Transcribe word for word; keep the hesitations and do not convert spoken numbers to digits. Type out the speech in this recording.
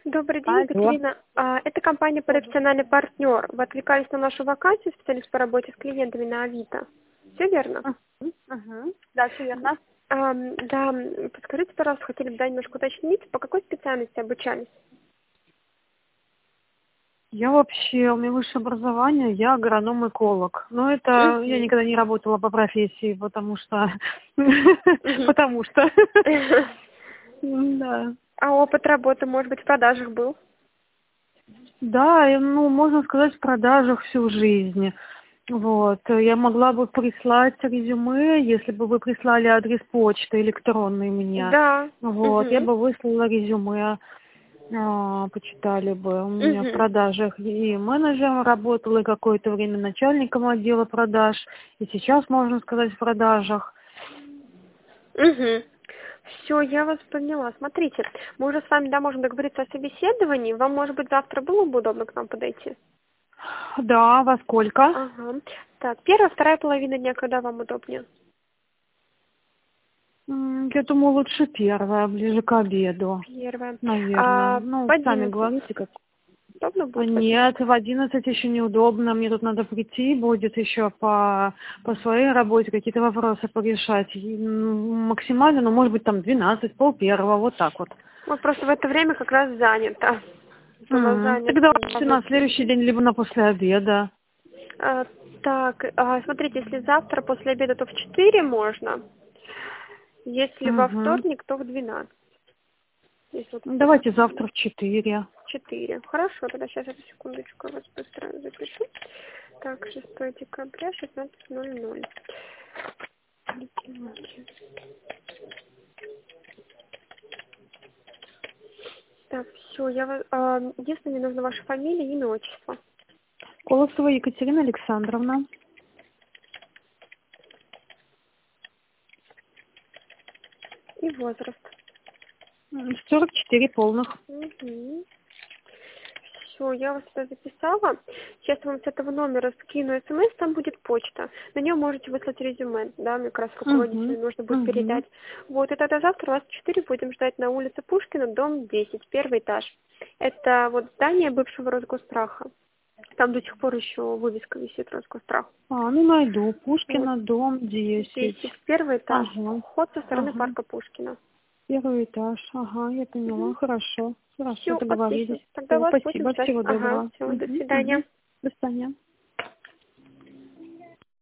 Добрый день, Алло. Екатерина. А, Это компания «Профессиональный партнер». Вы отвлекались на нашу вакансию, специалист по работе с клиентами на Авито. Все верно? Мгм, мгм. Да, все верно. Ам, да, м, подскажите, пожалуйста, хотели бы да, немножко уточнить, по какой специальности обучались? Я вообще, у меня высшее образование, я агроном-эколог. Но это я Мгм. никогда не работала по профессии, потому что... Мгм. Потому что... Да. А опыт работы, может быть, в продажах был? Да, и, ну, можно сказать, в продажах всю жизнь. Вот. Я могла бы прислать резюме, если бы вы прислали адрес почты электронный мне. Да. Вот. Я Мгм. бы выслала резюме. А, почитали бы. У меня в Мгм. продажах и менеджером работала, и какое-то время начальником отдела продаж, и сейчас, можно сказать, в продажах. Угу. Все, я вас поняла. Смотрите, мы уже с вами, да, можем договориться о собеседовании. Вам, может быть, завтра было бы удобно к нам подойти? Да, во сколько? Ага. Так, первая, вторая половина дня, когда вам удобнее? М, Я думаю, лучше первое, ближе к обеду, Первая. наверное. А Ну, в сами одиннадцать говорите, как. удобно А будет в нет, одиннадцать? в одиннадцать еще неудобно, мне тут надо прийти, будет еще по, по своей работе какие-то вопросы порешать. И, м, максимально, ну, может быть, там двенадцать, пол первого, вот так вот. Вот просто в это время как раз занято. Вот у нас М, занят. Тогда вообще главный на следующий день, либо на после обеда. А, так, а, смотрите, если завтра после обеда, то в четыре можно. Если во Угу. вторник, то в двенадцать. Если вот Давайте завтра в четыре. четыре. Хорошо, тогда сейчас эту секундочку я вас быстро запишу. Так, шестое декабря, шестнадцать ноль ноль. Так, все, я вас... а, единственное, мне нужна ваша фамилия, имя, отчество. Колосова Екатерина Александровна. И возраст. М, сорок четыре полных. Угу. Все, я вас сюда записала. Сейчас я вам с этого номера скину смс, там будет почта. На нее можете выслать резюме, да, мне как раз Угу. руководителю нужно будет Угу. передать. Вот, и тогда завтра вас в четыре будем ждать на улице Пушкина, дом десять, первый этаж. Это вот здание бывшего Росгосстраха. Там до сих пор еще вывеска висит Росгострах. А, ну найду. Вот, Пушкина, дом десять. десять, первый этаж. Ага. Вход со стороны Ага. парка Пушкина. Первый этаж. Ага, я поняла. Хорошо. Хорошо, Все, отлично. договорились. Тогда Всего вас будем спасибо. ждать. Всего Ага, доброго. все, до Угу. свидания. Угу. До свидания.